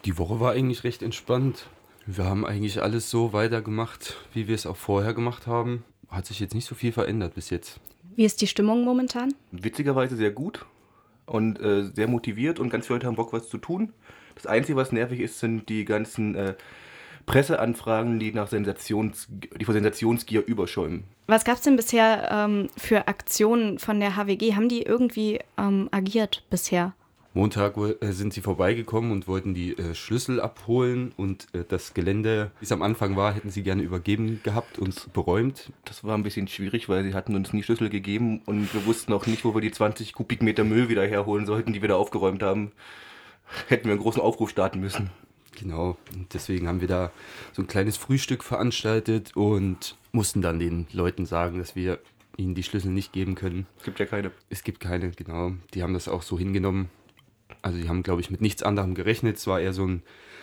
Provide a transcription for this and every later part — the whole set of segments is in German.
Die Woche war eigentlich recht entspannt. Wir haben eigentlich alles so weitergemacht, wie wir es auch vorher gemacht haben. Hat sich jetzt nicht so viel verändert bis jetzt. Wie ist die Stimmung momentan? Witzigerweise sehr gut und sehr motiviert und ganz viele Leute haben Bock, was zu tun. Das Einzige, was nervig ist, sind die ganzen Presseanfragen, die vor Sensationsgier überschäumen. Was gab es denn bisher für Aktionen von der HWG? Haben die irgendwie agiert bisher? Montag sind sie vorbeigekommen und wollten die Schlüssel abholen und das Gelände, wie es am Anfang war, hätten sie gerne übergeben gehabt und beräumt. Das war ein bisschen schwierig, weil sie hatten uns nie Schlüssel gegeben und wir wussten auch nicht, wo wir die 20 Kubikmeter Müll wieder herholen sollten, die wir da aufgeräumt haben. Hätten wir einen großen Aufruf starten müssen. Genau, und deswegen haben wir da so ein kleines Frühstück veranstaltet und mussten dann den Leuten sagen, dass wir ihnen die Schlüssel nicht geben können. Es gibt ja keine. Es gibt keine, genau. Die haben das auch so hingenommen. Also die haben, glaube ich, mit nichts anderem gerechnet. Es war eher so ein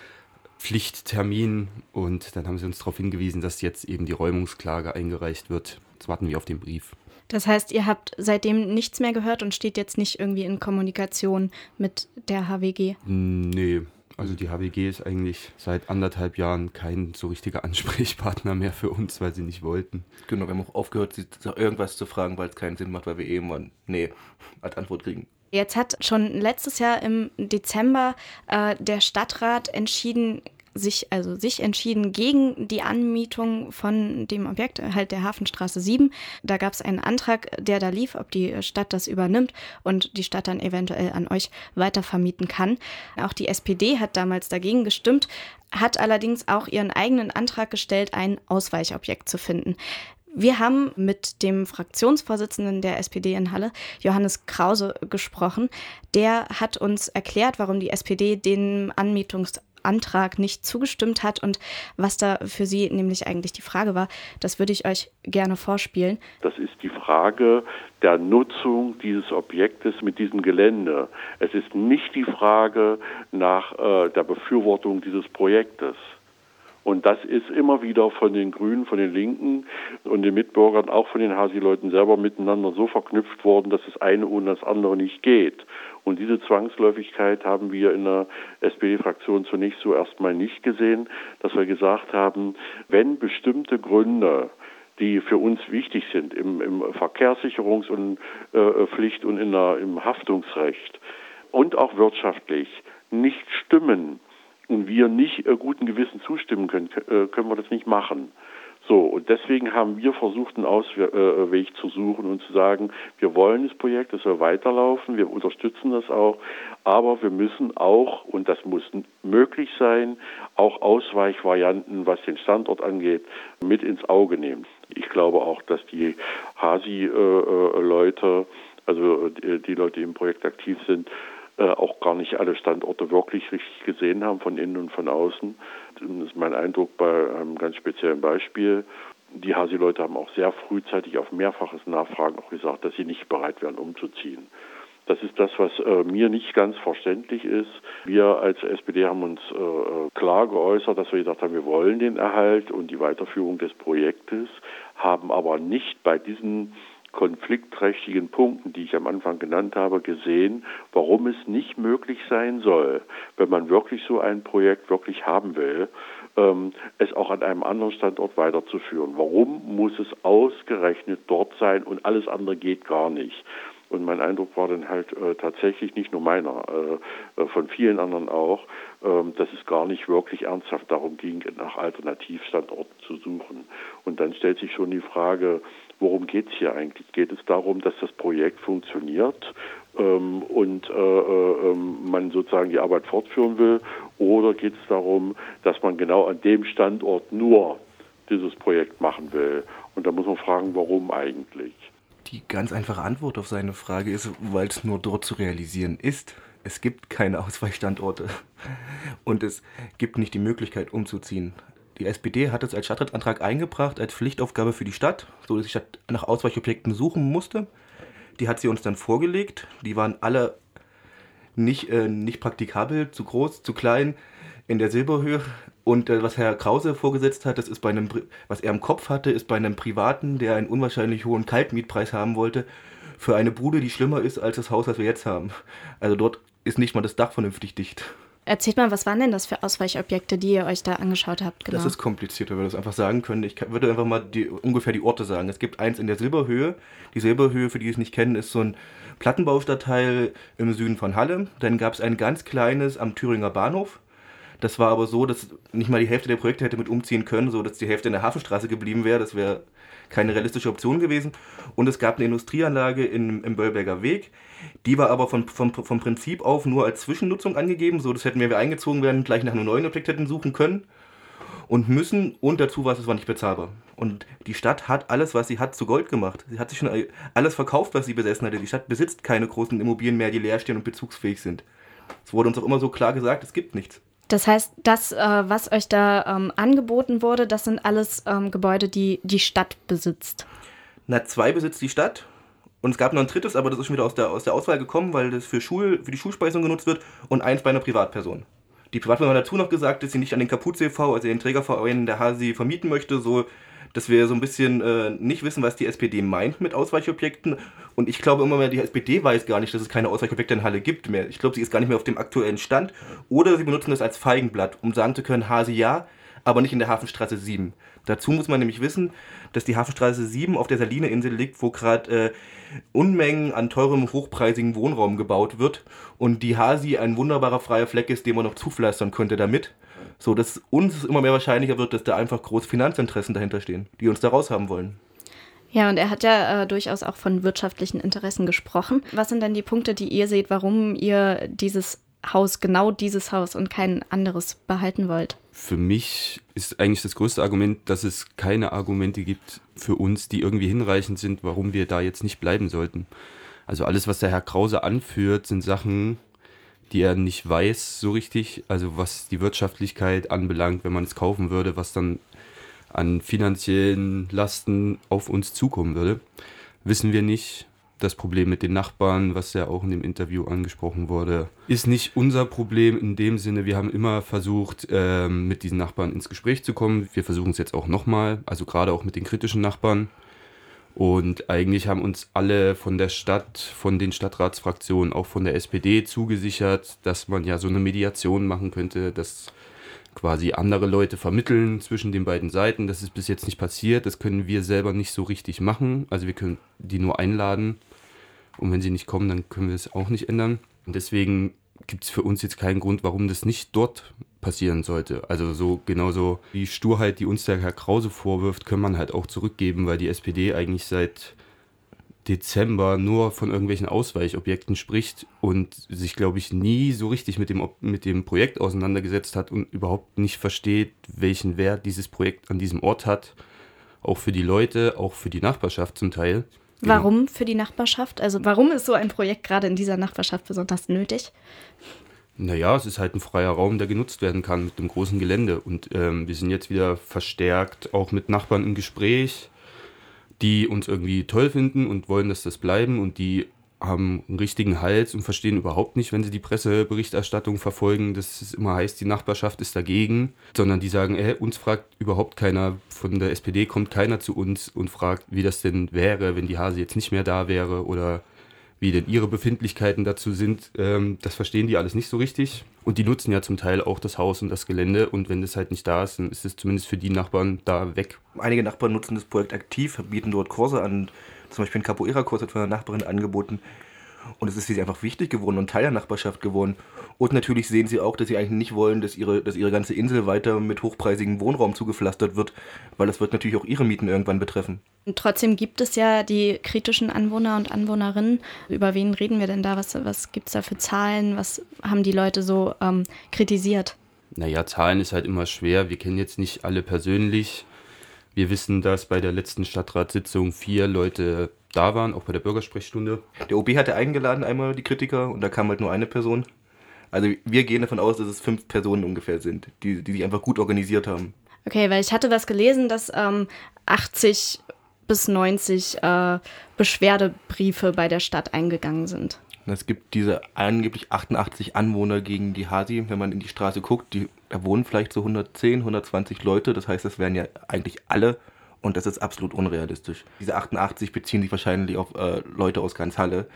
Pflichttermin und dann haben sie uns darauf hingewiesen, dass jetzt eben die Räumungsklage eingereicht wird. Jetzt warten wir auf den Brief. Das heißt, ihr habt seitdem nichts mehr gehört und steht jetzt nicht irgendwie in Kommunikation mit der HWG? Nee, also die HWG ist eigentlich seit 1,5 Jahren kein so richtiger Ansprechpartner mehr für uns, weil sie nicht wollten. Genau, wir haben auch aufgehört, sie irgendwas zu fragen, weil es keinen Sinn macht, weil wir eben als Antwort kriegen. Jetzt hat schon letztes Jahr im Dezember der Stadtrat sich entschieden gegen die Anmietung von dem Objekt, halt der Hafenstraße 7. Da gab es einen Antrag, der da lief, ob die Stadt das übernimmt und die Stadt dann eventuell an euch weitervermieten kann. Auch die SPD hat damals dagegen gestimmt, hat allerdings auch ihren eigenen Antrag gestellt, ein Ausweichobjekt zu finden. Wir haben mit dem Fraktionsvorsitzenden der SPD in Halle, Johannes Krause, gesprochen. Der hat uns erklärt, warum die SPD den Anmietungsantrag nicht zugestimmt hat und was da für sie nämlich eigentlich die Frage war. Das würde ich euch gerne vorspielen. Das ist die Frage der Nutzung dieses Objektes mit diesem Gelände. Es ist nicht die Frage nach der Befürwortung dieses Projektes. Und das ist immer wieder von den Grünen, von den Linken und den Mitbürgern, auch von den Hasi-Leuten selber miteinander so verknüpft worden, dass das eine ohne das andere nicht geht. Und diese Zwangsläufigkeit haben wir in der SPD-Fraktion zunächst so erstmal nicht gesehen, dass wir gesagt haben, wenn bestimmte Gründe, die für uns wichtig sind, im Verkehrssicherungs- und Pflicht und im Haftungsrecht und auch wirtschaftlich nicht stimmen, und wir nicht guten Gewissen zustimmen können, können wir das nicht machen. So, und deswegen haben wir versucht, einen Ausweg zu suchen und zu sagen, wir wollen das Projekt, es soll weiterlaufen, wir unterstützen das auch, aber wir müssen auch, und das muss möglich sein, auch Ausweichvarianten, was den Standort angeht, mit ins Auge nehmen. Ich glaube auch, dass die Hasi-Leute, also die Leute, die im Projekt aktiv sind, auch gar nicht alle Standorte wirklich richtig gesehen haben, von innen und von außen. Das ist mein Eindruck bei einem ganz speziellen Beispiel. Die Hasi-Leute haben auch sehr frühzeitig auf mehrfaches Nachfragen auch gesagt, dass sie nicht bereit wären, umzuziehen. Das ist das, was mir nicht ganz verständlich ist. Wir als SPD haben uns klar geäußert, dass wir gesagt haben, wir wollen den Erhalt und die Weiterführung des Projektes, haben aber nicht bei diesen konfliktträchtigen Punkten, die ich am Anfang genannt habe, gesehen, warum es nicht möglich sein soll, wenn man wirklich so ein Projekt wirklich haben will, es auch an einem anderen Standort weiterzuführen. Warum muss es ausgerechnet dort sein und alles andere geht gar nicht? Und mein Eindruck war dann halt tatsächlich, nicht nur meiner, von vielen anderen auch, dass es gar nicht wirklich ernsthaft darum ging, nach Alternativstandorten zu suchen. Und dann stellt sich schon die Frage, worum geht es hier eigentlich? Geht es darum, dass das Projekt funktioniert und man sozusagen die Arbeit fortführen will? Oder geht es darum, dass man genau an dem Standort nur dieses Projekt machen will? Und da muss man fragen, warum eigentlich? Die ganz einfache Antwort auf seine Frage ist, weil es nur dort zu realisieren ist. Es gibt keine Ausweichstandorte und es gibt nicht die Möglichkeit umzuziehen. Die SPD hat es als Stadtratsantrag eingebracht, als Pflichtaufgabe für die Stadt, so dass die Stadt nach Ausweichobjekten suchen musste. Die hat sie uns dann vorgelegt. Die waren alle nicht praktikabel, zu groß, zu klein, in der Silberhöhe. Und was Herr Krause vorgesetzt hat, das ist was er im Kopf hatte, ist bei einem Privaten, der einen unwahrscheinlich hohen Kaltmietpreis haben wollte, für eine Bude, die schlimmer ist als das Haus, das wir jetzt haben. Also dort ist nicht mal das Dach vernünftig dicht. Erzählt mal, was waren denn das für Ausweichobjekte, die ihr euch da angeschaut habt? Genau. Das ist komplizierter, weil wir das einfach sagen können. Ich würde einfach mal ungefähr die Orte sagen. Es gibt eins in der Silberhöhe. Die Silberhöhe, für die es nicht kennen, ist so ein Plattenbaustadtteil im Süden von Halle. Dann gab es ein ganz kleines am Thüringer Bahnhof. Das war aber so, dass nicht mal die Hälfte der Projekte hätte mit umziehen können, so dass die Hälfte in der Hafenstraße geblieben wäre. Das wäre keine realistische Option gewesen. Und es gab eine Industrieanlage im Böllberger Weg. Die war aber vom Prinzip auf nur als Zwischennutzung angegeben, so dass hätten wir eingezogen werden, gleich nach einem neuen Objekt hätten suchen können und müssen. Und dazu war es war nicht bezahlbar. Und die Stadt hat alles, was sie hat, zu Gold gemacht. Sie hat sich schon alles verkauft, was sie besessen hatte. Die Stadt besitzt keine großen Immobilien mehr, die leer stehen und bezugsfähig sind. Es wurde uns auch immer so klar gesagt, es gibt nichts. Das heißt, das, was euch da angeboten wurde, das sind alles Gebäude, die die Stadt besitzt? 2 besitzt die Stadt. Und es gab noch ein drittes, aber das ist schon wieder aus der Auswahl gekommen, weil das für die Schulspeisung genutzt wird und eins bei einer Privatperson. Die Privatperson hat dazu noch gesagt, dass sie nicht an den Kapuz e.V., also den Trägerverein der HASI, vermieten möchte, so dass wir so ein bisschen nicht wissen, was die SPD meint mit Ausweichobjekten. Und ich glaube immer mehr, die SPD weiß gar nicht, dass es keine Ausweichobjekte in Halle gibt mehr. Ich glaube, sie ist gar nicht mehr auf dem aktuellen Stand. Oder sie benutzen das als Feigenblatt, um sagen zu können, HASI ja, aber nicht in der Hafenstraße 7. Dazu muss man nämlich wissen, dass die Hafenstraße 7 auf der Saline-Insel liegt, wo gerade Unmengen an teurem, hochpreisigen Wohnraum gebaut wird und die HASI ein wunderbarer freier Fleck ist, den man noch zupflastern könnte damit, so dass uns immer mehr wahrscheinlicher wird, dass da einfach große Finanzinteressen dahinter stehen, die uns da raushaben wollen. Ja, und er hat ja durchaus auch von wirtschaftlichen Interessen gesprochen. Was sind denn die Punkte, die ihr seht, warum ihr genau dieses Haus und kein anderes behalten wollt? Für mich ist eigentlich das größte Argument, dass es keine Argumente gibt für uns, die irgendwie hinreichend sind, warum wir da jetzt nicht bleiben sollten. Also alles, was der Herr Krause anführt, sind Sachen, die er nicht weiß so richtig. Also was die Wirtschaftlichkeit anbelangt, wenn man es kaufen würde, was dann an finanziellen Lasten auf uns zukommen würde, wissen wir nicht. Das Problem mit den Nachbarn, was ja auch in dem Interview angesprochen wurde, ist nicht unser Problem in dem Sinne. Wir haben immer versucht, mit diesen Nachbarn ins Gespräch zu kommen. Wir versuchen es jetzt auch nochmal, also gerade auch mit den kritischen Nachbarn. Und eigentlich haben uns alle von der Stadt, von den Stadtratsfraktionen, auch von der SPD zugesichert, dass man ja so eine Mediation machen könnte, dass quasi andere Leute vermitteln zwischen den beiden Seiten. Das ist bis jetzt nicht passiert. Das können wir selber nicht so richtig machen. Also wir können die nur einladen. Und wenn sie nicht kommen, dann können wir es auch nicht ändern. Und deswegen gibt es für uns jetzt keinen Grund, warum das nicht dort passieren sollte. Also so genauso die Sturheit, die uns der Herr Krause vorwirft, kann man halt auch zurückgeben, weil die SPD eigentlich seit Dezember nur von irgendwelchen Ausweichobjekten spricht und sich, glaube ich, nie so richtig mit dem Projekt auseinandergesetzt hat und überhaupt nicht versteht, welchen Wert dieses Projekt an diesem Ort hat. Auch für die Leute, auch für die Nachbarschaft zum Teil. Warum für die Nachbarschaft? Also warum ist so ein Projekt gerade in dieser Nachbarschaft besonders nötig? Naja, es ist halt ein freier Raum, der genutzt werden kann mit einem großen Gelände. Und wir sind jetzt wieder verstärkt auch mit Nachbarn im Gespräch, die uns irgendwie toll finden und wollen, dass das bleiben. Und die haben einen richtigen Hals und verstehen überhaupt nicht, wenn sie die Presseberichterstattung verfolgen, dass es immer heißt, die Nachbarschaft ist dagegen. Sondern die sagen, uns fragt überhaupt keiner, von der SPD kommt keiner zu uns und fragt, wie das denn wäre, wenn die HASI jetzt nicht mehr da wäre oder wie denn ihre Befindlichkeiten dazu sind. Das verstehen die alles nicht so richtig. Und die nutzen ja zum Teil auch das Haus und das Gelände. Und wenn das halt nicht da ist, dann ist es zumindest für die Nachbarn da weg. Einige Nachbarn nutzen das Projekt aktiv, bieten dort Kurse an. Zum Beispiel ein Capoeira-Kurs hat von einer Nachbarin angeboten. Und es ist für sie einfach wichtig geworden und Teil der Nachbarschaft geworden. Und natürlich sehen sie auch, dass sie eigentlich nicht wollen, dass ihre ganze Insel weiter mit hochpreisigem Wohnraum zugepflastert wird, weil das wird natürlich auch ihre Mieten irgendwann betreffen. Und trotzdem gibt es ja die kritischen Anwohner und Anwohnerinnen. Über wen reden wir denn da? Was gibt es da für Zahlen? Was haben die Leute so kritisiert? Naja, Zahlen ist halt immer schwer. Wir kennen jetzt nicht alle persönlich. Wir wissen, dass bei der letzten Stadtratssitzung 4 Leute da waren, auch bei der Bürgersprechstunde. Der OB hatte eingeladen einmal die Kritiker und da kam halt nur eine Person. Also wir gehen davon aus, dass es 5 Personen ungefähr sind, die sich einfach gut organisiert haben. Okay, weil ich hatte was gelesen, dass 80 bis 90 Beschwerdebriefe bei der Stadt eingegangen sind. Es gibt diese angeblich 88 Anwohner gegen die HASI. Wenn man in die Straße guckt, da wohnen vielleicht so 110, 120 Leute. Das heißt, das wären ja eigentlich alle. Und das ist absolut unrealistisch. Diese 88 beziehen sich wahrscheinlich auf Leute aus ganz Halle.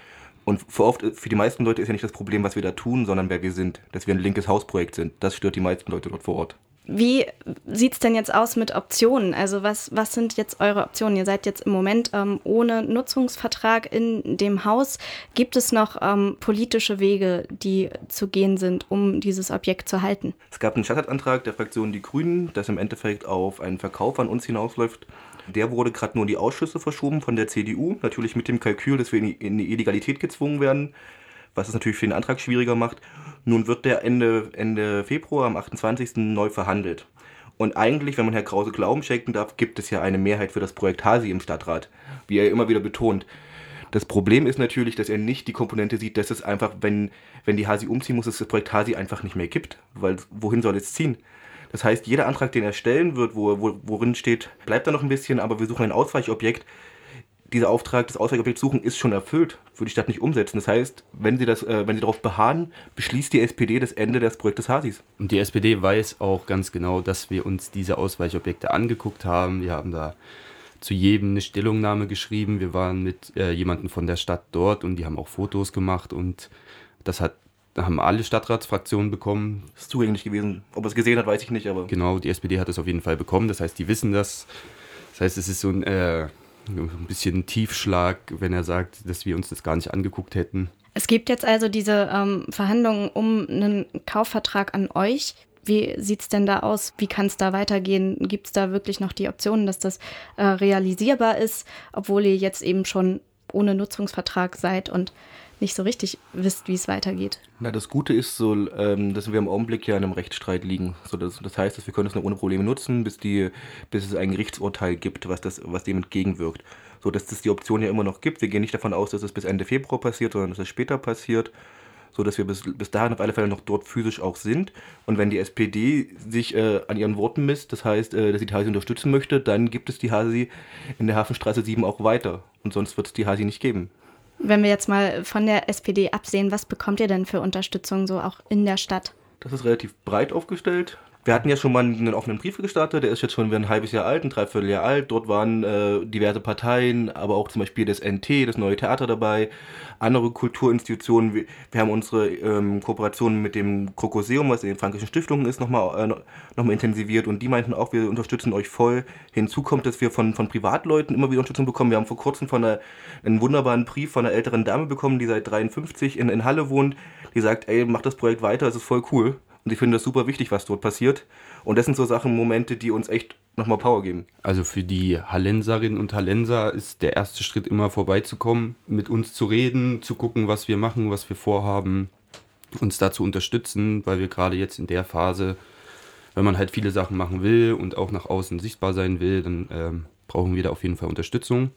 Und für die meisten Leute ist ja nicht das Problem, was wir da tun, sondern wer wir sind, dass wir ein linkes Hausprojekt sind. Das stört die meisten Leute dort vor Ort. Wie sieht es denn jetzt aus mit Optionen? Also was sind jetzt eure Optionen? Ihr seid jetzt im Moment ohne Nutzungsvertrag in dem Haus. Gibt es noch politische Wege, die zu gehen sind, um dieses Objekt zu halten? Es gab einen Stadtratantrag der Fraktion Die Grünen, das im Endeffekt auf einen Verkauf an uns hinausläuft. Der wurde gerade nur in die Ausschüsse verschoben von der CDU, natürlich mit dem Kalkül, dass wir in die Illegalität gezwungen werden, was es natürlich für den Antrag schwieriger macht. Nun wird der Ende Februar, am 28. neu verhandelt. Und eigentlich, wenn man Herr Krause Glauben schenken darf, gibt es ja eine Mehrheit für das Projekt Hasi im Stadtrat, wie er immer wieder betont. Das Problem ist natürlich, dass er nicht die Komponente sieht, dass es einfach, wenn die Hasi umziehen muss, es das Projekt Hasi einfach nicht mehr gibt. Weil wohin soll es ziehen? Das heißt, jeder Antrag, den er stellen wird, worin steht, bleibt da noch ein bisschen, aber wir suchen ein Ausweichobjekt. Dieser Auftrag, das Ausweichobjekt suchen, ist schon erfüllt, würde die Stadt nicht umsetzen. Das heißt, wenn sie darauf beharren, beschließt die SPD das Ende des Projektes Hasis. Und die SPD weiß auch ganz genau, dass wir uns diese Ausweichobjekte angeguckt haben. Wir haben da zu jedem eine Stellungnahme geschrieben. Wir waren mit jemandem von der Stadt dort und die haben auch Fotos gemacht und das haben alle Stadtratsfraktionen bekommen. Das ist zugänglich gewesen. Ob er es gesehen hat, weiß ich nicht, aber... Genau, die SPD hat es auf jeden Fall bekommen. Das heißt, die wissen das. Das heißt, es ist so ein bisschen ein Tiefschlag, wenn er sagt, dass wir uns das gar nicht angeguckt hätten. Es gibt jetzt also diese Verhandlungen um einen Kaufvertrag an euch. Wie sieht es denn da aus? Wie kann es da weitergehen? Gibt es da wirklich noch die Option, dass das realisierbar ist, obwohl ihr jetzt eben schon ohne Nutzungsvertrag seid und nicht so richtig wisst, wie es weitergeht? Na, das Gute ist so, dass wir im Augenblick ja in einem Rechtsstreit liegen. Das heißt, dass wir können es noch ohne Probleme nutzen, bis es ein Gerichtsurteil gibt, was dem entgegenwirkt. So, dass es die Option ja immer noch gibt. Wir gehen nicht davon aus, dass es bis Ende Februar passiert, sondern dass es später passiert, so dass wir bis dahin auf alle Fälle noch dort physisch auch sind. Und wenn die SPD sich an ihren Worten misst, das heißt, dass sie die Hasi unterstützen möchte, dann gibt es die Hasi in der Hafenstraße 7 auch weiter. Und sonst wird es die Hasi nicht geben. Wenn wir jetzt mal von der SPD absehen, was bekommt ihr denn für Unterstützung so auch in der Stadt? Das ist relativ breit aufgestellt. Wir hatten ja schon mal einen offenen Brief gestartet, der ist jetzt schon wieder ein halbes Jahr alt, ein Dreivierteljahr alt. Dort waren diverse Parteien, aber auch zum Beispiel das NT, das Neue Theater dabei, andere Kulturinstitutionen. Wir haben unsere Kooperation mit dem Krokoseum, was in den Fränkischen Stiftungen ist, nochmal intensiviert und die meinten auch, wir unterstützen euch voll. Hinzu kommt, dass wir von Privatleuten immer wieder Unterstützung bekommen. Wir haben vor kurzem einen wunderbaren Brief von einer älteren Dame bekommen, die seit 53 in Halle wohnt, die sagt, ey, mach das Projekt weiter, es ist voll cool. Und ich finde das super wichtig, was dort passiert. Und das sind so Sachen, Momente, die uns echt nochmal Power geben. Also für die Hallenserinnen und Hallenser ist der erste Schritt immer vorbeizukommen, mit uns zu reden, zu gucken, was wir machen, was wir vorhaben, uns da zu unterstützen, weil wir gerade jetzt in der Phase, wenn man halt viele Sachen machen will und auch nach außen sichtbar sein will, dann brauchen wir da auf jeden Fall Unterstützung.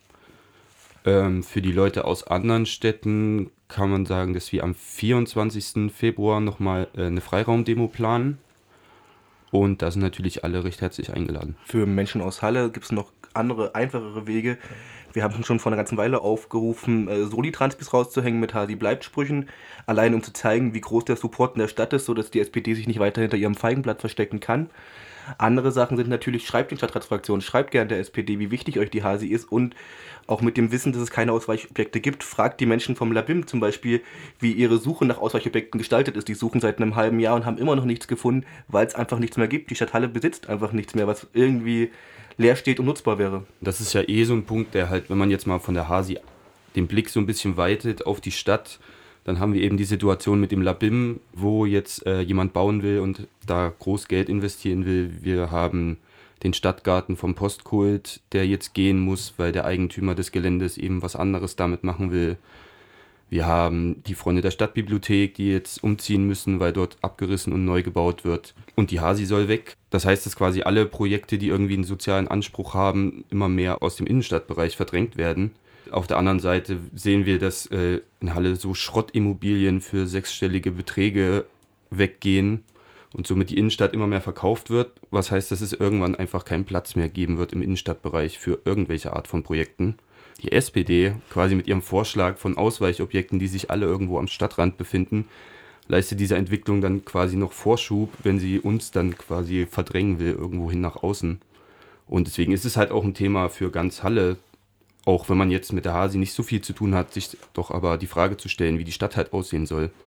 Für die Leute aus anderen Städten kann man sagen, dass wir am 24. Februar nochmal eine Freiraumdemo planen. Und da sind natürlich alle recht herzlich eingeladen. Für Menschen aus Halle gibt es noch andere, einfachere Wege. Wir haben schon vor einer ganzen Weile aufgerufen, Soli-Transpis rauszuhängen mit Hasi bleibt Sprüchen, allein um zu zeigen, wie groß der Support in der Stadt ist, sodass die SPD sich nicht weiter hinter ihrem Feigenblatt verstecken kann. Andere Sachen sind natürlich, schreibt den Stadtratsfraktionen, schreibt gerne der SPD, wie wichtig euch die Hasi ist und auch mit dem Wissen, dass es keine Ausweichobjekte gibt, fragt die Menschen vom Labim zum Beispiel, wie ihre Suche nach Ausweichobjekten gestaltet ist. Die suchen seit einem halben Jahr und haben immer noch nichts gefunden, weil es einfach nichts mehr gibt. Die Stadt Halle besitzt einfach nichts mehr, was irgendwie leer steht und nutzbar wäre. Das ist ja so ein Punkt, der halt, wenn man jetzt mal von der Hasi den Blick so ein bisschen weitet auf die Stadt, dann haben wir eben die Situation mit dem Labim, wo jetzt jemand bauen will und da groß Geld investieren will. Wir haben den Stadtgarten vom Postkult, der jetzt gehen muss, weil der Eigentümer des Geländes eben was anderes damit machen will. Wir haben die Freunde der Stadtbibliothek, die jetzt umziehen müssen, weil dort abgerissen und neu gebaut wird. Und die Hasi soll weg. Das heißt, dass quasi alle Projekte, die irgendwie einen sozialen Anspruch haben, immer mehr aus dem Innenstadtbereich verdrängt werden. Auf der anderen Seite sehen wir, dass in Halle so Schrottimmobilien für 6-stellige Beträge weggehen und somit die Innenstadt immer mehr verkauft wird. Was heißt, dass es irgendwann einfach keinen Platz mehr geben wird im Innenstadtbereich für irgendwelche Art von Projekten. Die SPD, quasi mit ihrem Vorschlag von Ausweichobjekten, die sich alle irgendwo am Stadtrand befinden, leistet dieser Entwicklung dann quasi noch Vorschub, wenn sie uns dann quasi verdrängen will, irgendwohin nach außen. Und deswegen ist es halt auch ein Thema für ganz Halle, auch wenn man jetzt mit der Hasi nicht so viel zu tun hat, sich doch aber die Frage zu stellen, wie die Stadt halt aussehen soll.